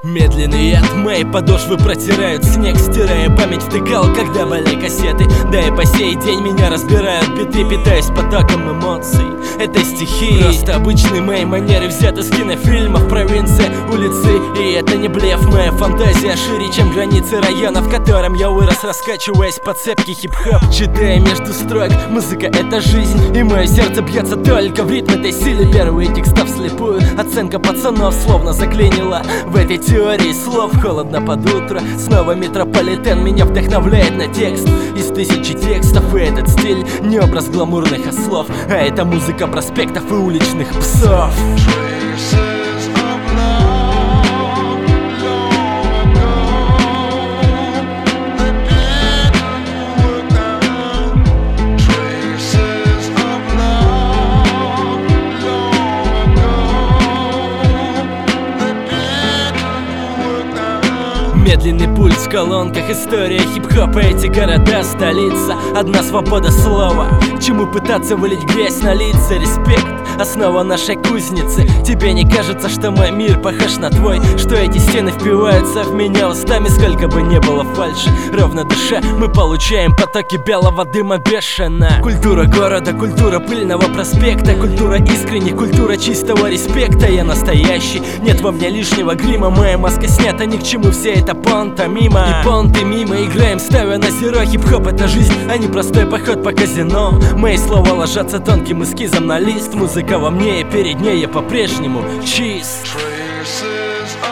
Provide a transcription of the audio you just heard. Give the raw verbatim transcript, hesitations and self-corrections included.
Медленный яд, мои подошвы протирают снег, стирая память, втыкал, когда были кассеты. Да и по сей день меня разбирают биты, питаюсь потоком эмоций этой стихии. Просто обычные мои манеры взяты с кинофильмов, провинция, улицы. И это не блеф, моя фантазия шире, чем границы района, в котором я вырос, раскачиваясь по цепке хип-хоп. Читая между строк, музыка — это жизнь, и мое сердце бьется только в ритм этой силы. Первые текста вслепую, оценка пацанов словно заклинила. В этой теории слов холодно под утро. Снова метрополитен меня вдохновляет на текст из тысячи текстов. И этот стиль не образ гламурных ослов, а это музыка проспектов и уличных псов. Медленный пульс в колонках, история хип-хопа, эти города, столица. Одна свобода слова, к чему пытаться вылить грязь на лица. Респект — основа нашей кузницы. Тебе не кажется, что мой мир похож на твой? Что эти стены впиваются в меня устами, сколько бы не было фальши, ровно душе мы получаем потоки белого дыма бешено. Культура города, культура пыльного проспекта, культура искренней, культура чистого респекта. Я настоящий, нет во мне лишнего грима, моя маска снята, ни к чему вся эта пантомима. И понты мимо, играем, ставя на зеро. Хип-хоп — это жизнь, а не простой поход по казино. Мои слова ложатся тонким эскизом на лист. Музыка во мне, и перед ней я по-прежнему чист.